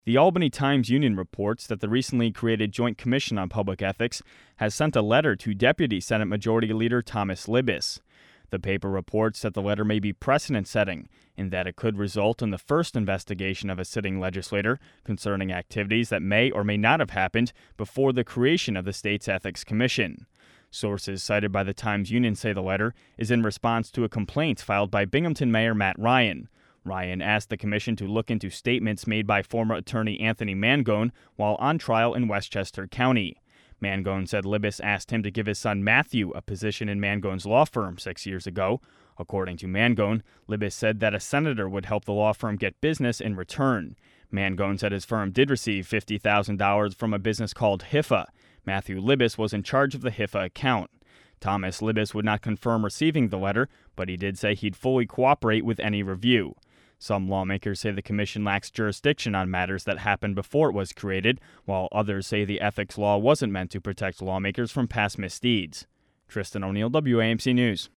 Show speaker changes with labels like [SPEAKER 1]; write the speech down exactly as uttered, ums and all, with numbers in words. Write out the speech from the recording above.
[SPEAKER 1] The Albany Times-Union reports that the recently created Joint Commission on Public Ethics has sent a letter to Deputy Senate Majority Leader Thomas Libous. The paper reports that the letter may be precedent-setting, in that it could result in the first investigation of a sitting legislator concerning activities that may or may not have happened before the creation of the state's Ethics Commission. Sources cited by the Times-Union say the letter is in response to a complaint filed by Binghamton Mayor Matt Ryan. Ryan asked the commission to look into statements made by former attorney Anthony Mangone while on trial in Westchester County. Mangone said Libous asked him to give his son Matthew a position in Mangone's law firm six years ago. According to Mangone, Libous said that a senator would help the law firm get business in return. Mangone said his firm did receive fifty thousand dollars from a business called H I F A. Matthew Libous was in charge of the H I F A account. Thomas Libous would not confirm receiving the letter, but he did say he'd fully cooperate with any review. Some lawmakers say the commission lacks jurisdiction on matters that happened before it was created, while others say the ethics law wasn't meant to protect lawmakers from past misdeeds. Tristan O'Neill, W A M C News.